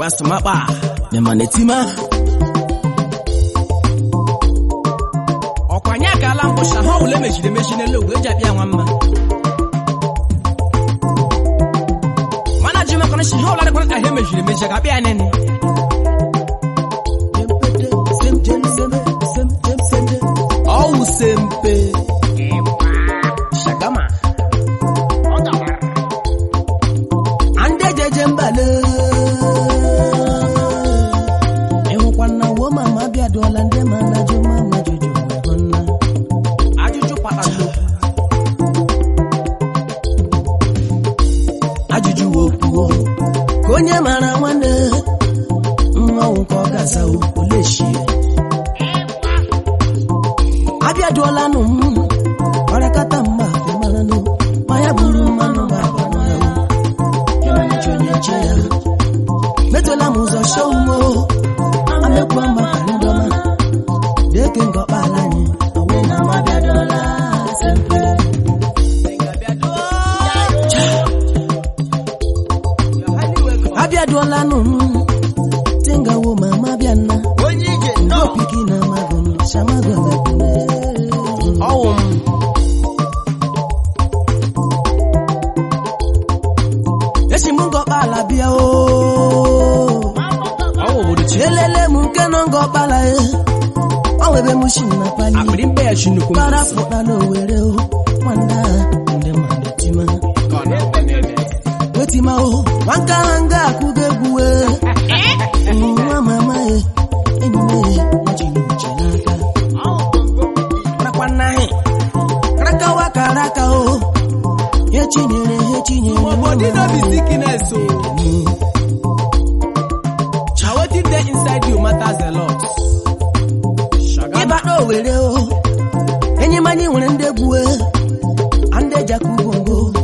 Wasmapa, Nemanetima. Okwanyaka Lambosha, how will the machine look? Japiamma. Management connection, how I want a image, the Michigan. Oh, simple. Shagama. Ande jembale. Ewo kwana wo mama bia dola nde mana jo mama jojo honna. Ajuju patalo. Ajuju wo. Konye mara wane. Mwa unko gaza o oleshi. Abia dola no Parakata mba malano maya buru mano baba no Yona chonya chaya Metola muzo showmo Amekwa makandoma Deke ngo balani Awe na abia dola sempe Abia dola no Tinga wo mama biana Onyije no pikina magono shamago Yesi mungo bala bia o. Elele munke nongo bala e. Awebe mushina pali. Abrimbe ya shinuko. Para fota no were o. Wanda nde manetima. Wetima o. Wanka hanga kugeguwe. Mama e. Enime machinu chenaka. Rakwana he. Raka waka raka o. Hechinyere. My body no be sickness so. What is there inside you matters a lot. Iba no wele o. Enyi mani wende buwe. Ande jakubongo.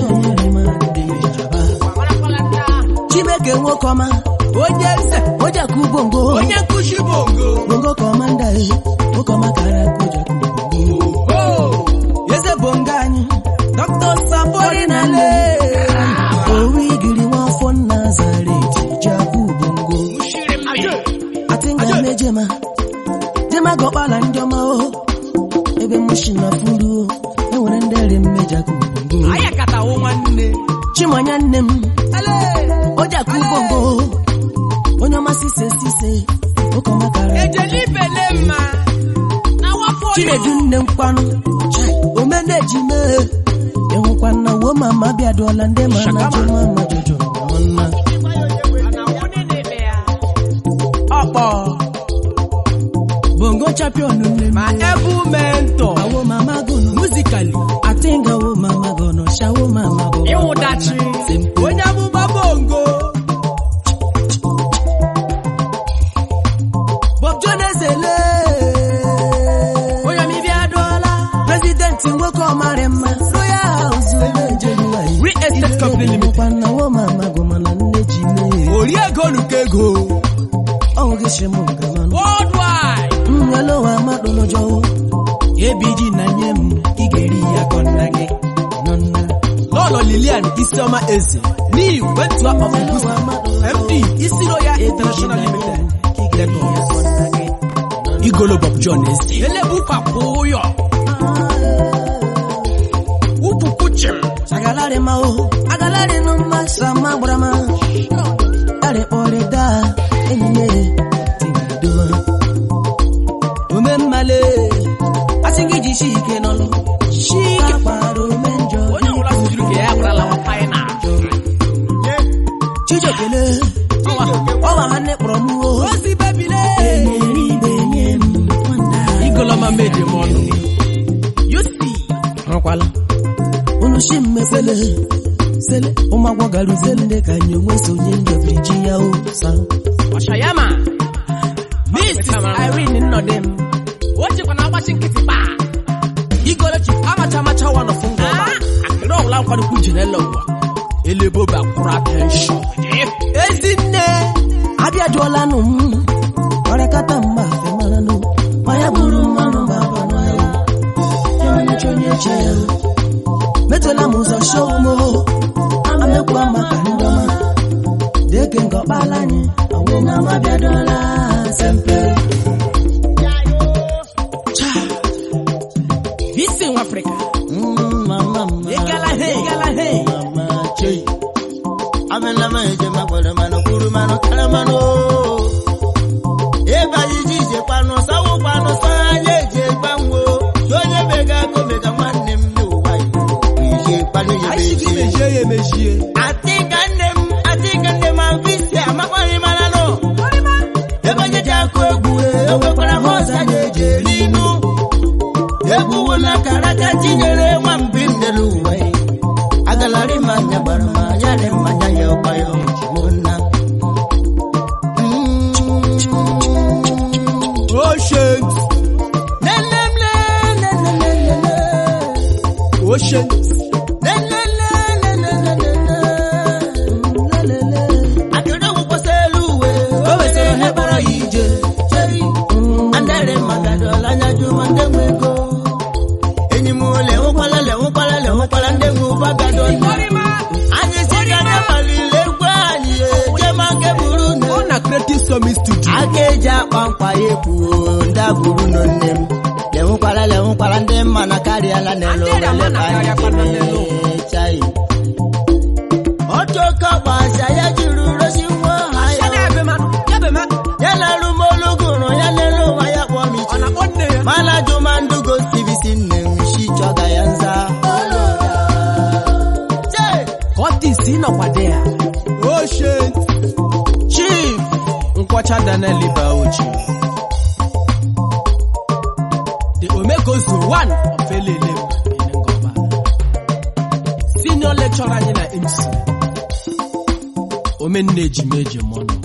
Chimeke ngokoma. Oja kubongo. Onya kushibongo. Bongo komanda e. Okoma kara kuja kubongo. Oh. Yese bongani. Dr. Safori nale. Owi giri wa fon Nazareth. Jabu bongo. Atinga mejema. Jema gopala njoma o. Ebe mushina furu. Ewe ndere meja kubongo. Ayakata womanne. Chimanya nem. Oja kubongo. Onyoma sise. Okoma kara. Ejelipe lema. Na wafo. Chile dunne mkwano. Omene jime. Ewo kwana wo mama bia dola nde mana jo mama jojo honna. Opo. Bongo champion nne ma ebu mentor. Awo mama gono musically. Atinga wo mama gono shawo mama gono. Ewo dachi. Onya mu babongo. Bob Jones ele. Oya mi bia dola. President wo ko marema. Estate company limited. Oriego nukego. Worldwide. Mwalowa madonojo. ABG na nyem. Igeri ya konage. Nonna. Lolo Lilian Isoma Eze. Ni wetwa of Augusta. MD Isiroya International Limited. Igeri ya konage. Igolo Bob Jones. Ele buka poyo. Upu kuchim. Agalare mao, agalare no masama brama. Ale oreda, enye tingiduma. Umemale, asingiji shike nolo. Shike paro menjo. Onya ula sujuke abra la wapaina. Chijo kele. Owa hane promu. Osi bebile. Benye wanda. Igoloma meje mono. You see. Rokwala. Unushime sele umagwa galuzele ndekanye mweso nyende Virginia usa Washayama Miss Irene Nodem Wote kwa na washinkiti ba Igole chi amacha wana fungo ba Akiro ula kwa kujinelo wa Elebo ba kura tension Ezine Abia dola no Parakata mba femala no Maya buru mano baba no Yona chonye chaya Metola muzo showmo Amekwa makandoma eke ngọkpalanye onwe na mabiadola sempe cha visi in Africa mama igala he mama chei amela meje makwere mano kuru mano kala mano eba yije kwano sawo kwano sanye je gbanwo onye bega ko mega nwanne m no wai ije kwano ye mejie atinga nnem avisi amakwari manano eba je jako egwu ewekwara hoza je linu egwu wona karaka tinyere nwambi ndelu wai agalari manya barma yale manya yobayo mona Oceans Oceans akere wo poseluwe owesero hebara ije andere magadola nyaju mandemwego enyimule wokwala ndemu bagadola anye sigana malile gwani jema keburu na creative summit studio akeja kwankwa yepu ndaburu no nnem lewokwala ndemma na kariala nelo chai otoka basa ya juru rosiwo haya yana rumoluguro yanelo waya kwamichi mana jumandugo sivisi nnem shichoga yanza Otis inokwadea Ocean Chief Nkwacha Daniel Bauchi the Omekozu one of Elele Ngoma Senior lecturer in MC Omenneji Meje Mono